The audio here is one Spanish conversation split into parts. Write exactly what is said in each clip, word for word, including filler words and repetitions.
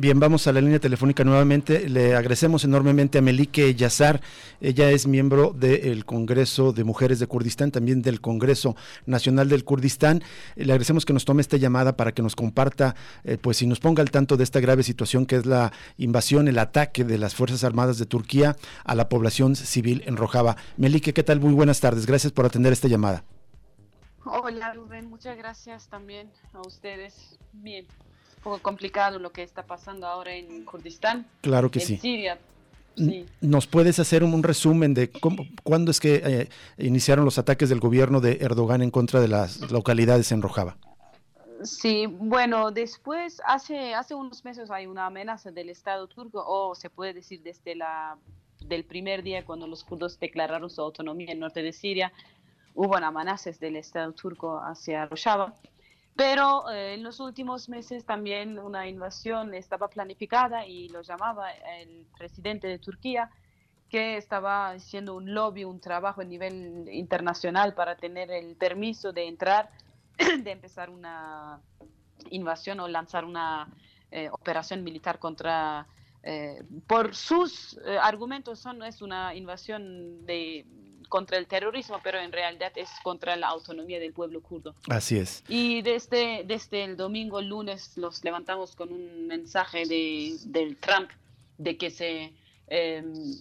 Bien, vamos a la línea telefónica nuevamente. Le agradecemos enormemente a Melike Yazar. Ella es miembro del Congreso de Mujeres de Kurdistán, también del Congreso Nacional del Kurdistán. Le agradecemos que nos tome esta llamada para que nos comparta, eh, pues y nos ponga al tanto de esta grave situación que es la invasión, el ataque de las Fuerzas Armadas de Turquía a la población civil en Rojava. Melike, ¿qué tal? Muy buenas tardes. Gracias por atender esta llamada. Hola Rubén, muchas gracias también a ustedes. Bien, un poco complicado lo que está pasando ahora en Kurdistán, Claro que en sí. Siria. Sí. ¿Nos puedes hacer un, un resumen de cómo, cuándo es que eh, iniciaron los ataques del gobierno de Erdogan en contra de las localidades en Rojava? Sí, bueno, después, hace, hace unos meses hay una amenaza del Estado turco, o se puede decir desde la, del primer día cuando los kurdos declararon su autonomía en el norte de Siria, hubo amenazas del Estado turco hacia Rojava. Pero eh, en los últimos meses también una invasión estaba planificada y lo llamaba el presidente de Turquía, que estaba haciendo un lobby, un trabajo a nivel internacional para tener el permiso de entrar, de empezar una invasión o lanzar una eh, operación militar contra... Eh, por sus eh, argumentos son, es una invasión de, contra el terrorismo, pero en realidad es contra la autonomía del pueblo kurdo. Así es. Y desde, desde el domingo, el lunes, los levantamos con un mensaje de, del Trump de que se eh,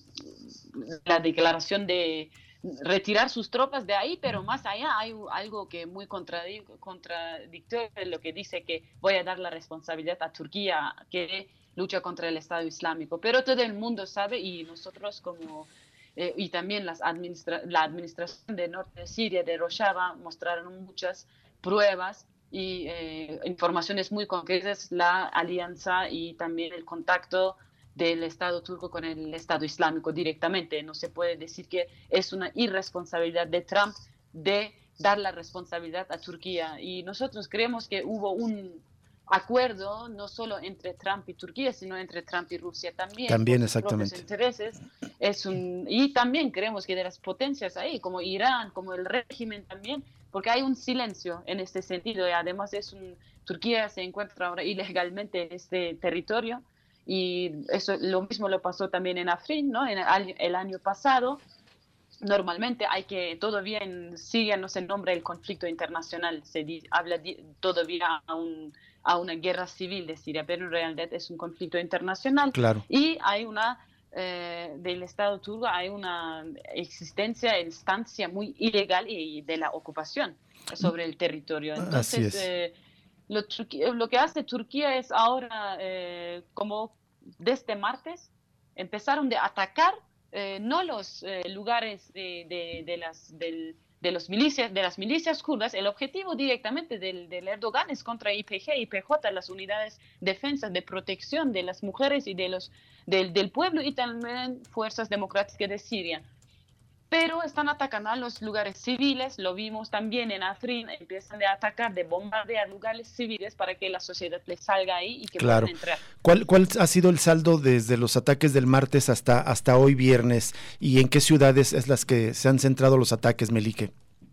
la declaración de retirar sus tropas de ahí, pero más allá hay algo que muy contradictorio, lo que dice que voy a dar la responsabilidad a Turquía que lucha contra el Estado Islámico. Pero todo el mundo sabe y nosotros como Eh, y también las administra la administración del norte de Siria, de Rojava, mostraron muchas pruebas y eh, informaciones muy concretas, la alianza y también el contacto del Estado turco con el Estado Islámico directamente. No se puede decir que es una irresponsabilidad de Trump de dar la responsabilidad a Turquía. Y nosotros creemos que hubo un acuerdo no solo entre Trump y Turquía, sino entre Trump y Rusia también, por También, sus propios exactamente. intereses. Es un, y también creemos que de las potencias ahí, como Irán, como el régimen también, porque hay un silencio en este sentido y además es un, Turquía se encuentra ahora ilegalmente en este territorio y eso lo mismo lo pasó también en Afrin, ¿no? En el, el año pasado. Normalmente hay que, todavía en Siria no se nombra el conflicto internacional, se dice, habla di, todavía a, un, a una guerra civil de Siria, pero en realidad es un conflicto internacional Claro. y hay una, eh, del Estado turco, hay una existencia, instancia muy ilegal y de la ocupación sobre el territorio. Así Entonces, es. eh, lo, lo que hace Turquía es ahora, eh, como desde martes, empezaron de atacar eh, no los eh, lugares de, de, de las del, de los milicias de las milicias kurdas. El objetivo directamente del, del Erdogan es contra I P G, I P J, las unidades defensas de protección de las mujeres y de los del, del pueblo y también fuerzas democráticas de Siria. Pero están atacando a los lugares civiles, lo vimos también en Afrin, empiezan a atacar, de bombardear lugares civiles para que la sociedad les salga ahí y que Claro. puedan entrar. ¿Cuál, ¿Cuál ha sido el saldo desde los ataques del martes hasta, hasta hoy viernes? ¿Y en qué ciudades es las que se han centrado los ataques, Melike?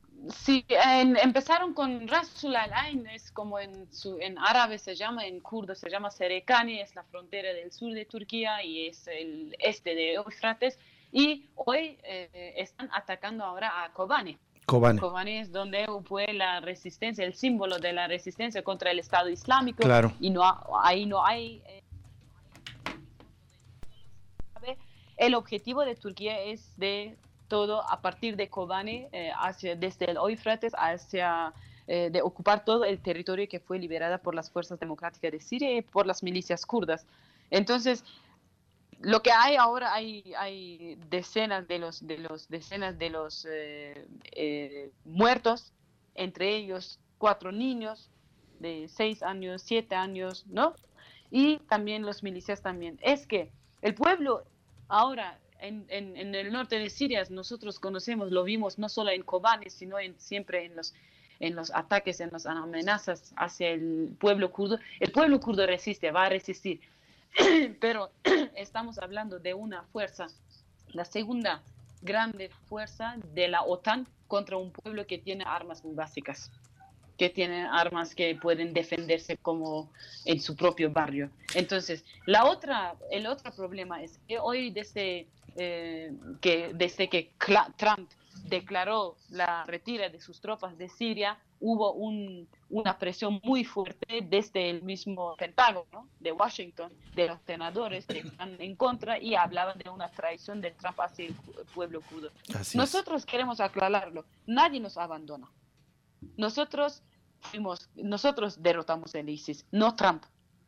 Sí, en, empezaron con Rasul Al-Ain, es como en, su, en árabe se llama, en kurdo se llama Serekani, es la frontera del sur de Turquía y es el este de Eufrates. Y hoy eh, están atacando ahora a Kobane. Kobane. Kobane es donde fue la resistencia, el símbolo de la resistencia contra el Estado Islámico. Claro. Y no, ahí no hay... Eh, el objetivo de Turquía es de todo a partir de Kobane, eh, hacia, desde el Eufrates hacia... Eh, de ocupar todo el territorio que fue liberado por las fuerzas democráticas de Siria y por las milicias kurdas. Entonces, lo que hay ahora, hay, hay decenas de los, de los, decenas de los eh, eh, muertos, entre ellos cuatro niños de seis años, siete años, ¿no? Y también los milicias también. Es que el pueblo ahora en, en, en el norte de Siria, nosotros conocemos, lo vimos no solo en Kobane, sino en, siempre en los, en los ataques, en las amenazas hacia el pueblo kurdo. El pueblo kurdo resiste, va a resistir. Pero estamos hablando de una fuerza, la segunda grande fuerza de la OTAN contra un pueblo que tiene armas muy básicas. que tienen armas que pueden defenderse como en su propio barrio. Entonces, la otra, el otro problema es que hoy desde, eh, que, desde que Trump declaró la retirada de sus tropas de Siria, hubo un, una presión muy fuerte desde el mismo Pentágono, ¿no?, de Washington, de los senadores que están en contra y hablaban de una traición de Trump hacia el pueblo kurdo. Así Nosotros es. queremos aclararlo, nadie nos abandona. Nosotros fuimos, nosotros derrotamos el ISIS, no Trump.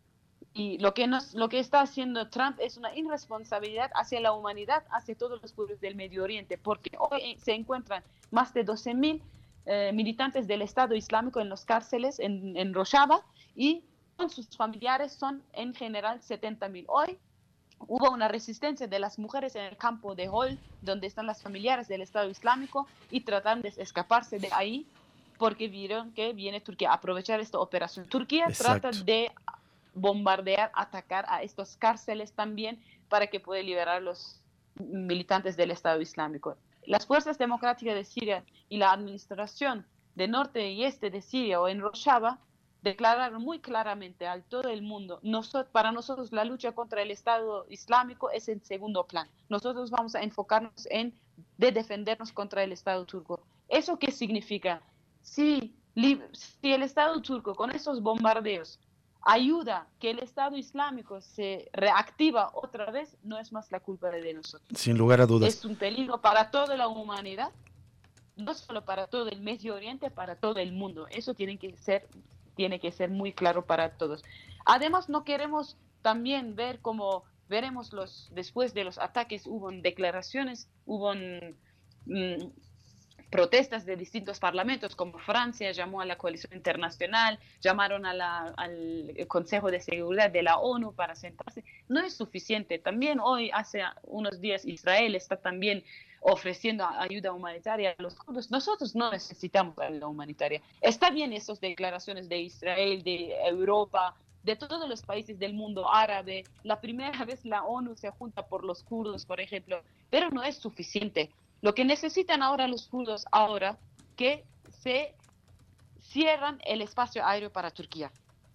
Y lo que, nos, lo que está haciendo Trump es una irresponsabilidad hacia la humanidad, hacia todos los pueblos del Medio Oriente, porque hoy se encuentran más de doce mil eh, militantes del Estado Islámico en las cárceles en, en Rojava, y con sus familiares son en general setenta mil. Hoy hubo una resistencia de las mujeres en el campo de Hol, donde están las familiares del Estado Islámico, y tratan de escaparse de ahí porque vieron que viene Turquía a aprovechar esta operación. Turquía Exacto. trata de bombardear, atacar a estos cárceles también para que pueda liberar a los militantes del Estado Islámico. Las fuerzas democráticas de Siria y la administración de norte y este de Siria o en Rojava declararon muy claramente a todo el mundo, nosotros, para nosotros la lucha contra el Estado Islámico es en segundo plan. Nosotros vamos a enfocarnos en de defendernos contra el Estado turco. ¿Eso qué significa? Si, si el Estado turco con esos bombardeos ayuda que el Estado Islámico se reactiva otra vez, no es más la culpa de nosotros. Sin lugar a dudas. Es un peligro para toda la humanidad, no solo para todo el Medio Oriente, para todo el mundo. Eso tiene que ser, tiene que ser muy claro para todos. Además, no queremos también ver como veremos los después de los ataques, hubo declaraciones, hubo mmm, protestas de distintos parlamentos, como Francia llamó a la coalición internacional, llamaron a la, al Consejo de Seguridad de la ONU para sentarse. No es suficiente. También hoy, hace unos días, Israel está también ofreciendo ayuda humanitaria a los kurdos. Nosotros no necesitamos ayuda humanitaria. Está bien esas declaraciones de Israel, de Europa, de todos los países del mundo árabe. La primera vez la ONU se junta por los kurdos, por ejemplo, pero no es suficiente. Lo que necesitan ahora los kurdos, ahora que se cierran el espacio aéreo para Turquía.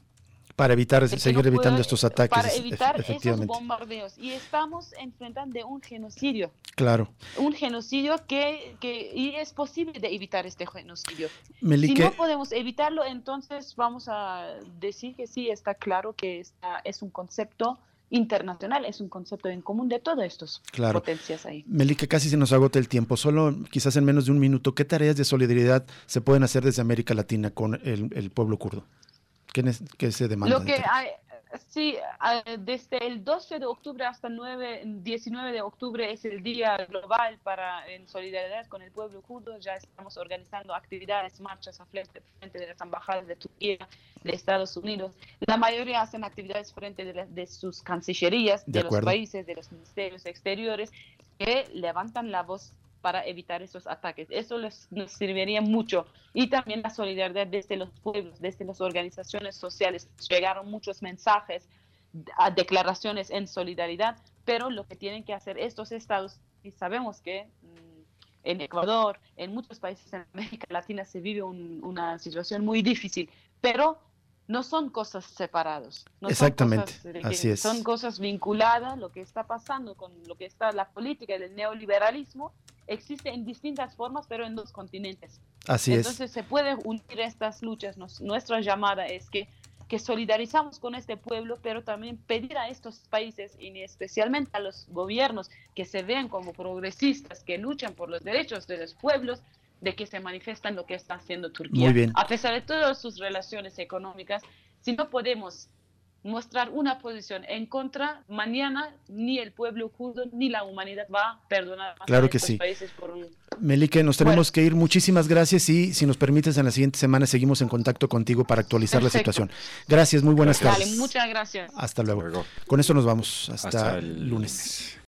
Para evitar, que seguir no evitando puede, estos ataques. Para evitar efectivamente. esos bombardeos. Y estamos enfrentando de un genocidio. Claro. Un genocidio que, que y es posible de evitar este genocidio. Melique, si no podemos evitarlo, entonces vamos a decir que sí, está claro que esta es un concepto internacional, es un concepto en común de todas estas claro. potencias ahí. Melique, casi se nos agota el tiempo, solo quizás en menos de un minuto, ¿qué tareas de solidaridad se pueden hacer desde América Latina con el, el pueblo kurdo? ¿Qué, ¿Qué se demanda? Lo que hay, sí, desde el doce de octubre hasta el diecinueve de octubre es el día global para en solidaridad con el pueblo kurdo. Ya estamos organizando actividades, marchas a frente, frente de las embajadas de Turquía, de Estados Unidos. La mayoría hacen actividades frente de, la, de sus cancillerías, de, de los países, de los ministerios exteriores, que levantan la voz para evitar esos ataques. Eso les, nos serviría mucho. Y también la solidaridad desde los pueblos, desde las organizaciones sociales. Llegaron muchos mensajes, a declaraciones en solidaridad, pero lo que tienen que hacer estos estados, y sabemos que mmm, en Ecuador, en muchos países en América Latina se vive un, una situación muy difícil, pero no son cosas separadas. No Exactamente, son cosas así es. Son cosas vinculadas, lo que está pasando con lo que está la política del neoliberalismo, existe en distintas formas, pero en dos continentes. Así Entonces, es. Entonces se puede unir estas luchas. Nos, nuestra llamada es que, que solidarizamos con este pueblo, pero también pedir a estos países, y especialmente a los gobiernos, que se vean como progresistas, que luchan por los derechos de los pueblos, de que se manifiestan lo que está haciendo Turquía. Muy bien. A pesar de todas sus relaciones económicas, si no podemos mostrar una posición en contra, mañana ni el pueblo kurdo ni la humanidad va a perdonar más claro a que estos sí. países por un... Melique, nos tenemos bueno. que ir. Muchísimas gracias y si nos permites en la siguiente semana seguimos en contacto contigo para actualizar Perfecto. la situación. Gracias, muy buenas Vale, tardes. muchas gracias. Hasta luego. luego. Con esto nos vamos. Hasta, Hasta el lunes.